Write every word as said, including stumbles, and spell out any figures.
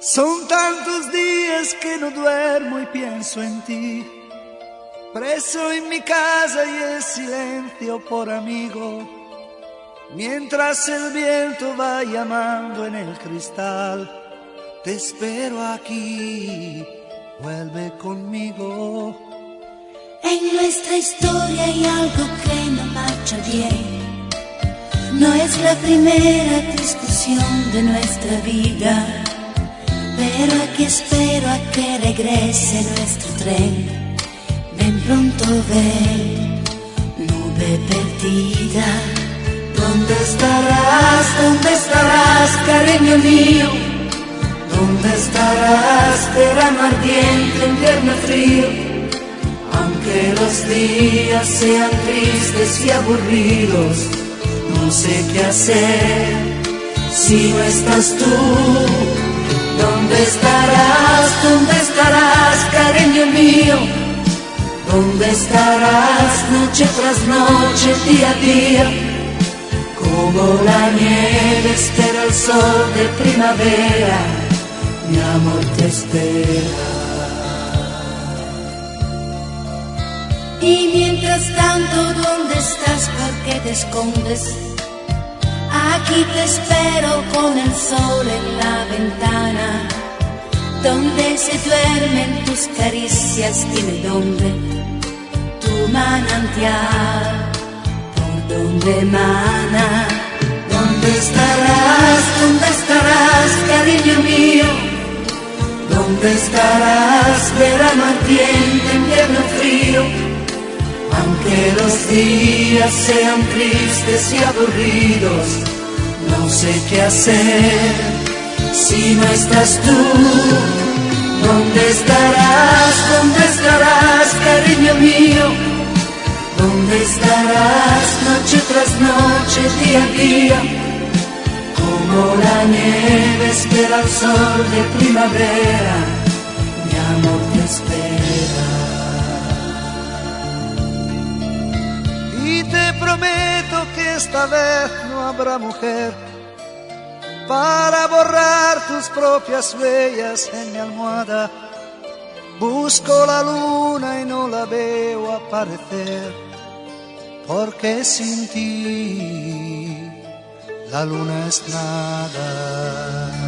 Son tantos días que no duermo y pienso en ti, preso en mi casa y el silencio por amigo, mientras el viento va llamando en el cristal. Te espero aquí, vuelve conmigo. En nuestra historia hay algo que no marcha bien. No es la primera discusión de nuestra vida, pero aquí espero a que regrese nuestro tren. Ven pronto, ven, nube perdida. ¿Dónde estarás? ¿Dónde estarás, cariño mío? ¿Dónde estarás, verano ardiente, invierno frío? Aunque los días sean tristes y aburridos, no sé qué hacer si no estás tú. ¿Dónde estarás? ¿Dónde estarás, cariño mío? ¿Dónde estarás, noche tras noche, día a día? Como la nieve espera el sol de primavera, mi amor te espera. Y mientras tanto, ¿dónde estás? ¿Por qué te escondes? Aquí te espero con el sol en la ventana, donde se duermen tus caricias. Dime dónde, tu manantial, por dónde emana. ¿Dónde estarás? ¿Dónde estarás, cariño mío? ¿Dónde estarás, verano ardiente, invierno frío? Aunque los días sean tristes y aburridos, no sé qué hacer si no estás tú. ¿Dónde estarás? ¿Dónde estarás, cariño mío? ¿Dónde estarás, noche tras noche, día a día? Como la nieve espera el sol de primavera, mi amor te espera. Y te prometo que esta vez no habrá mujer para borrar tus propias huellas en mi almohada. Busco la luna y no la veo aparecer, porque sin ti la luna es nada.